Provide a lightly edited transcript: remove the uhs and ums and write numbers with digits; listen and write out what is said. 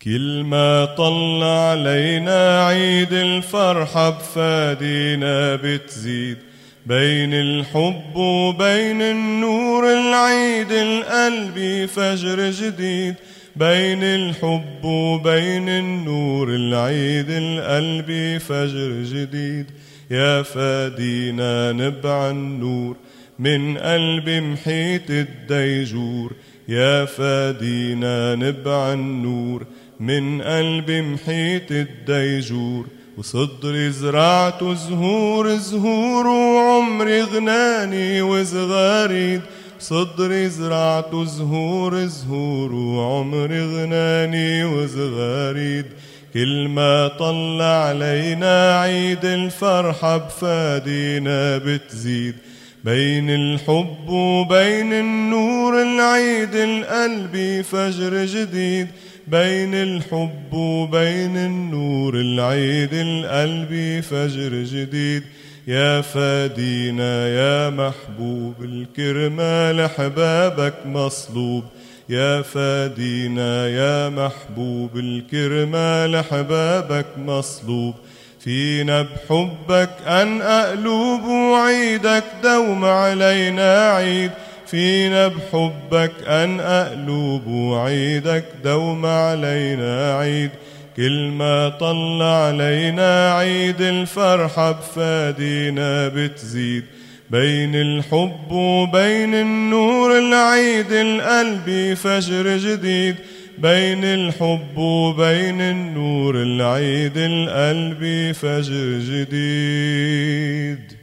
كل ما طل علينا عيد الفرحة بفادينا بتزيد، بين الحب وبين النور العيد القلب فجر جديد، بين الحب وبين النور العيد القلب فجر جديد. يا فادينا نبع النور من قلب محيط الديجور، يا فادينا نبع النور من قلب محيط الديجور. وصدري زرعت زهور زهور وعمري غناني وزغاريد، صدري زرعت زهور زهور وعمري غناني وزغاريد. كل ما طل علينا عيد الفرحة بفادينا بتزيد، بين الحب وبين النور العيد القلب فجر جديد، بين الحب وبين النور العيد القلب فجر جديد. يا فادينا يا محبوب الكرمال حبابك مصلوب، يا فادينا يا محبوب الكرمال حبابك مصلوب. فينا بحبك أنقى قلوب وعيدك دوم علينا عيد، فينا بحبك أنقى قلوب وعيدك دوم علينا عيد. كل ما طل علينا عيد الفرحة بفادينا بتزيد، بين الحب وبين النور العيد القلب فجر جديد، بين الحب وبين النور العيد القلب فجر جديد.